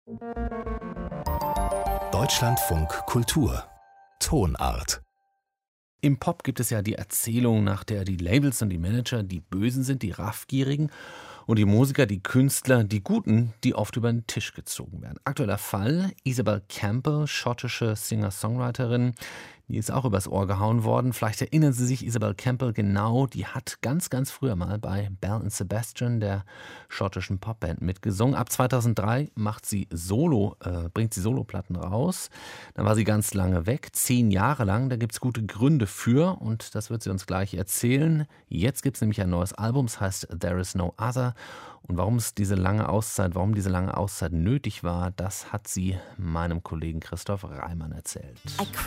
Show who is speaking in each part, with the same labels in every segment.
Speaker 1: Deutschlandfunk Kultur Tonart.
Speaker 2: Im Pop gibt es ja die Erzählung, nach der die Labels und die Manager die Bösen sind, die Raffgierigen, und die Musiker, die Künstler, die Guten, die oft über den Tisch gezogen werden. Aktueller Fall: Isabel Campbell, schottische Singer-Songwriterin, die ist auch übers Ohr gehauen worden. Vielleicht erinnern Sie sich, Isabel Campbell genau, die hat ganz, ganz früher mal bei Belle and Sebastian, der schottischen Popband, mitgesungen. Ab 2003 bringt sie Soloplatten raus. Dann war sie ganz lange weg, 10 Jahre lang. Da gibt es gute Gründe für, und das wird sie uns gleich erzählen. Jetzt gibt es nämlich ein neues Album, es heißt There Is No Other. Und warum diese lange Auszeit nötig war, das hat sie meinem Kollegen Christoph Reimann erzählt.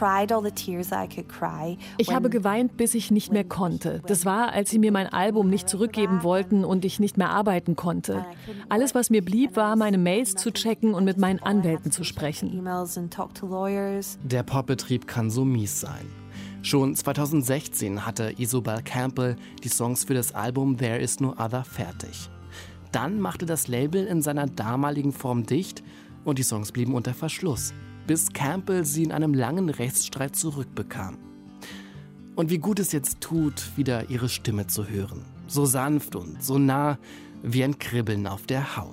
Speaker 3: Ich habe geweint, bis ich nicht mehr konnte. Das war, als sie mir mein Album nicht zurückgeben wollten und ich nicht mehr arbeiten konnte. Alles, was mir blieb, war, meine Mails zu checken und mit meinen Anwälten zu sprechen.
Speaker 4: Der Popbetrieb kann so mies sein. Schon 2016 hatte Isabel Campbell die Songs für das Album There Is No Other fertig. Dann machte das Label in seiner damaligen Form dicht und die Songs blieben unter Verschluss, bis Campbell sie in einem langen Rechtsstreit zurückbekam. Und wie gut es jetzt tut, wieder ihre Stimme zu hören. So sanft und so nah wie ein Kribbeln auf der Haut.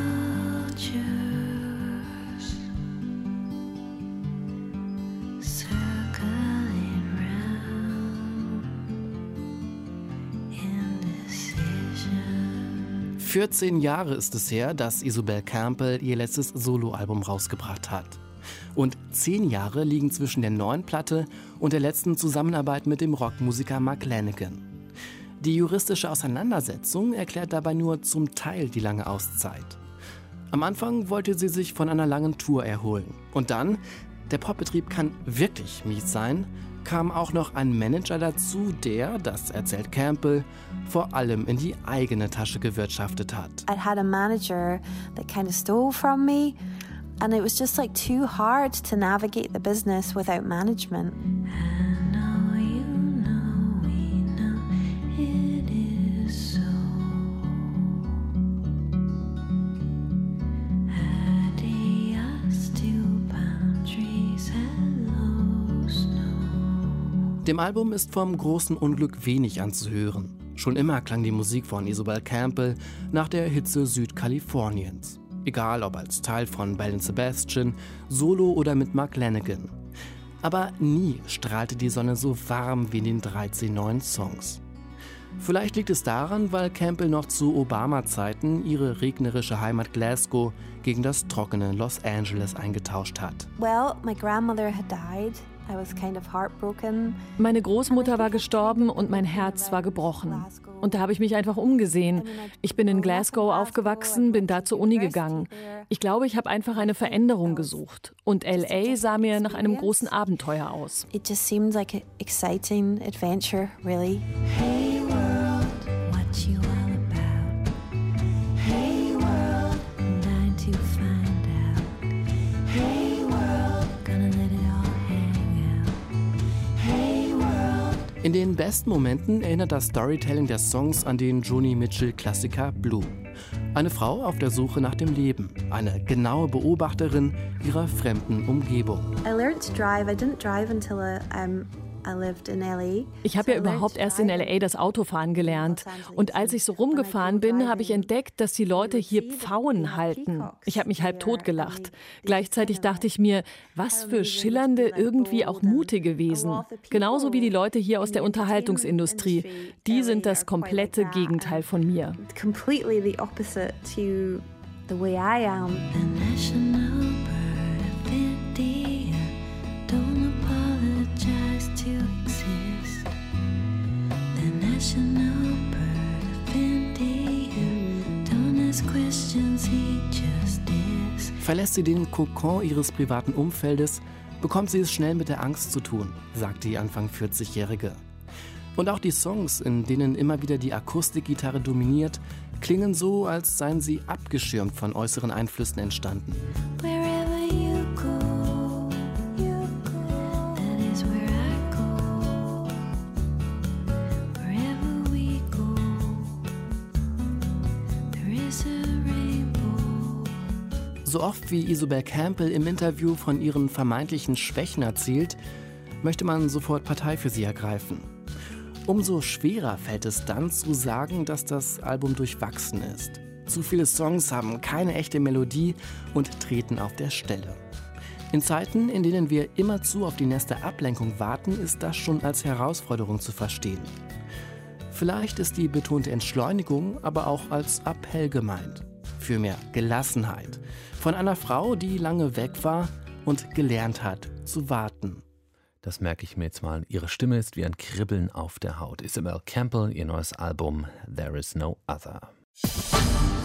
Speaker 5: Circling round indecision.
Speaker 4: 14 Jahre ist es her, dass Isabel Campbell ihr letztes Soloalbum rausgebracht hat. Und 10 Jahre liegen zwischen der neuen Platte und der letzten Zusammenarbeit mit dem Rockmusiker Mark Lanegan. Die juristische Auseinandersetzung erklärt dabei nur zum Teil die lange Auszeit. Am Anfang wollte sie sich von einer langen Tour erholen. Und dann, der Popbetrieb kann wirklich mies sein, kam auch noch ein Manager dazu, der, das erzählt Campbell, vor allem in die eigene Tasche gewirtschaftet hat.
Speaker 5: I had a manager that kind of stole from me, and it was just like too hard to navigate the business without management.
Speaker 4: Dem Album ist vom großen Unglück wenig anzuhören. Schon immer klang die Musik von Isabel Campbell nach der Hitze Südkaliforniens. Egal ob als Teil von Belle and Sebastian, solo oder mit Mark Lanegan. Aber nie strahlte die Sonne so warm wie in den 13 neuen Songs. Vielleicht liegt es daran, weil Campbell noch zu Obama-Zeiten ihre regnerische Heimat Glasgow gegen das trockene Los Angeles eingetauscht hat.
Speaker 5: Well, my grandmother had died. I was kind of heartbroken.
Speaker 3: Meine Großmutter war gestorben und mein Herz war gebrochen. Und da habe ich mich einfach umgesehen. Ich bin in Glasgow aufgewachsen, bin da zur Uni gegangen. Ich glaube, ich habe einfach eine Veränderung gesucht. Und L.A. sah mir nach einem großen Abenteuer aus.
Speaker 5: It just seemed like an exciting adventure, really. Hey world, what you all about? Hey world, I'm dying to find out. Hey world, gonna let it all hang out. Hey world.
Speaker 4: In den besten Momenten erinnert das Storytelling der Songs an den Joni Mitchell-Klassiker Blue. Eine Frau auf der Suche nach dem Leben, eine genaue Beobachterin ihrer fremden Umgebung.
Speaker 5: I learned to drive. I didn't drive until I lived in LA.
Speaker 3: Ich habe ja überhaupt erst in L.A. das Autofahren gelernt. Und als ich so rumgefahren bin, habe ich entdeckt, dass die Leute hier Pfauen halten. Ich habe mich halb tot gelacht. Gleichzeitig dachte ich mir, was für schillernde, irgendwie auch mutige Wesen. Genauso wie die Leute hier aus der Unterhaltungsindustrie. Die sind das komplette Gegenteil von mir.
Speaker 5: Completely the opposite to the way I am. The national bird of India. Don't apologize to exist. The national bird of India. Don't ask questions, he just is.
Speaker 4: Verlässt sie den Kokon ihres privaten Umfeldes, bekommt sie es schnell mit der Angst zu tun, sagt die Anfang 40-Jährige. Und auch die Songs, in denen immer wieder die Akustikgitarre dominiert, klingen so, als seien sie abgeschirmt von äußeren Einflüssen entstanden.
Speaker 5: Wherever you go, that is where I go. Wherever we go, there is a rainbow.
Speaker 4: So oft wie Isobel Campbell im Interview von ihren vermeintlichen Schwächen erzählt, möchte man sofort Partei für sie ergreifen. Umso schwerer fällt es dann zu sagen, dass das Album durchwachsen ist. Zu viele Songs haben keine echte Melodie und treten auf der Stelle. In Zeiten, in denen wir immerzu auf die nächste Ablenkung warten, ist das schon als Herausforderung zu verstehen. Vielleicht ist die betonte Entschleunigung aber auch als Appell gemeint. Für mehr Gelassenheit. Von einer Frau, die lange weg war und gelernt hat zu warten.
Speaker 2: Das merke ich mir jetzt mal. Ihre Stimme ist wie ein Kribbeln auf der Haut. Isobel Campbell, ihr neues Album There Is No Other.